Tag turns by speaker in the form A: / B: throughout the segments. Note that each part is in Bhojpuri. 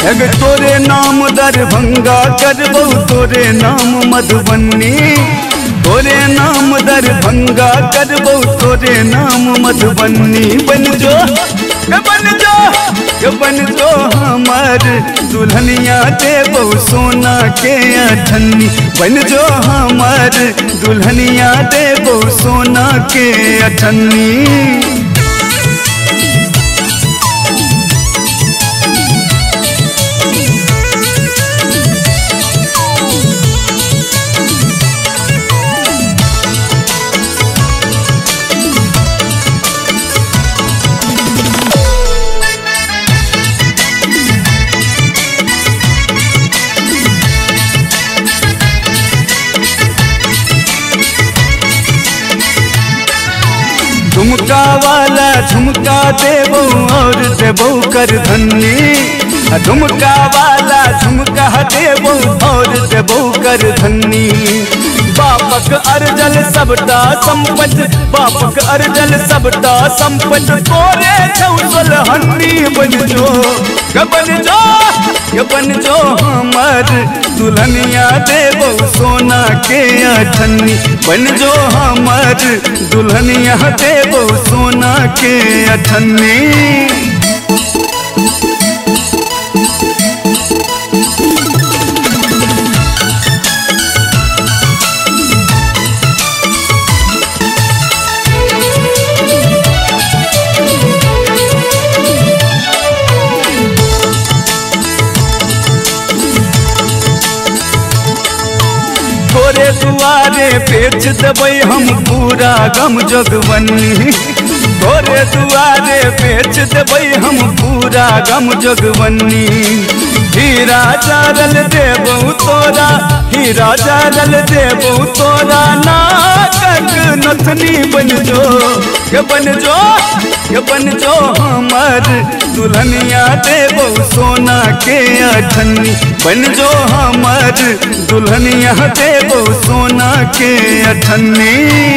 A: एग तोरे नाम दरभंगा करबौ तोरे नाम मधुबनी, तोरे नाम दरभंगा करबौ तोरे नाम मधुबनी। बन जो हमर दुल्हनिया देबौ सोना के अठन्नी। बन जो हमर दुल्हनिया देबौ सोना के अठन्नी। झुमका वाला झुमका देबौ और देबौ कर धन्नी। झुमका वाला झुमका देबौ और देबौ कर धन्नी। बापक अर्जल सबटा संपत, बापक अर्जल सबटा संपत तोरे छौ दुल्हनी। बन जो हमर दुल्हनिया देबौ सोना के अठन्नी। बन जो हमर दुल्हनिया देबौ सोना के अठन्नी। तोरे दुआरे बेच देबै हम पूरा गम जोगबनी। तोरे दुआरे बेच देबै हम पूरा गम जोगबनी। हीरा चारल देबौ तोरा, हीरा चारल देबौ तोरा नाकक नथनी। बन जो हमर दुल्हनिया देबौ सोना के अठन्नी। बन जो हमर दुल्हनिया देबौ सोना के अठन्नी।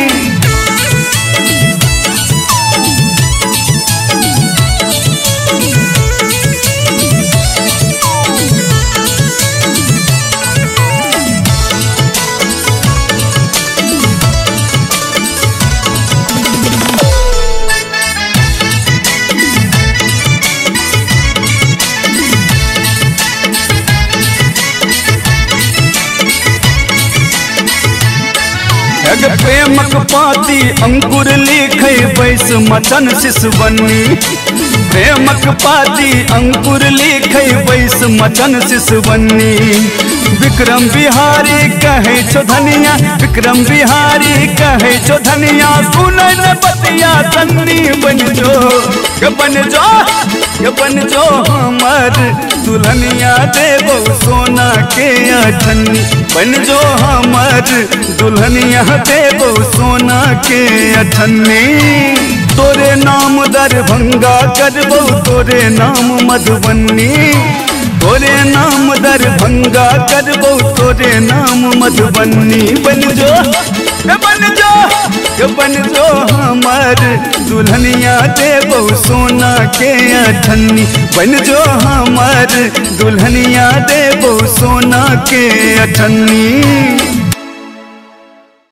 A: एग प्रेमक पाती अंकुर लिखै बैस मचन शिशुबनी। प्रेमक पाती अंकुर लिखै बैस मचन शिशुबनी। विक्रम बिहारी कहै छो धनिया, विक्रम बिहारी कहै छो धनिया सुनै न बतिया तन्नी। बन जो हमर दुल्हनिया देबौ सोना के अठन्नी। बन जो हमर दुल्हनिया देबौ सोना के अठन्नी। तोरे नाम दरभंगा करबौ तोरे नाम मधुबनी। तोरे नाम दरभंगा करबौ तोरे नाम मधुबनी। बन जो हमर दुल्हनिया देबौ सोना के अठन्नी। बन जो हमर दुल्हनिया देबौ सोना के अठन्नी।